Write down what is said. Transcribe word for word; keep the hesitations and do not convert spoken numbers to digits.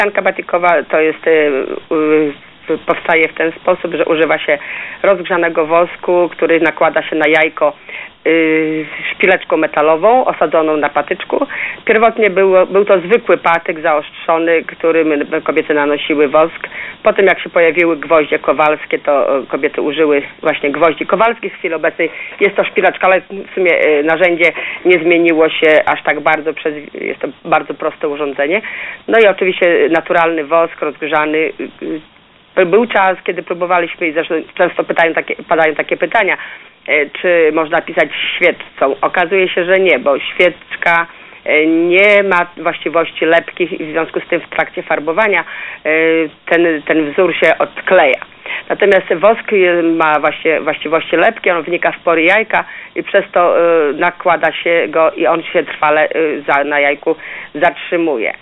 Tkanka batikowa to jest, y, y, powstaje w ten sposób, że używa się rozgrzanego wosku, który nakłada się na jajko y, szpileczką metalową osadzoną na patyczku. Pierwotnie było, był to zwykły patyk zaostrzony, którym kobiety nanosiły wosk. Potem jak się pojawiły gwoździe kowalskie, to kobiety użyły właśnie gwoździ kowalskich. W chwili obecnej jest to szpileczka, ale w sumie y, narzędzie nie zmieniło się aż tak bardzo, przez, jest to bardzo proste urządzenie. No i oczywiście naturalny wosk rozgrzany. Y, Był czas, kiedy próbowaliśmy i zresztą często pytają takie, padają takie pytania, czy można pisać świeczcą. Okazuje się, że nie, bo świeczka nie ma właściwości lepkich i w związku z tym w trakcie farbowania ten, ten wzór się odkleja. Natomiast wosk ma właśnie właściwości lepkie, on wnika w pory jajka i przez to nakłada się go i on się trwale na jajku zatrzymuje.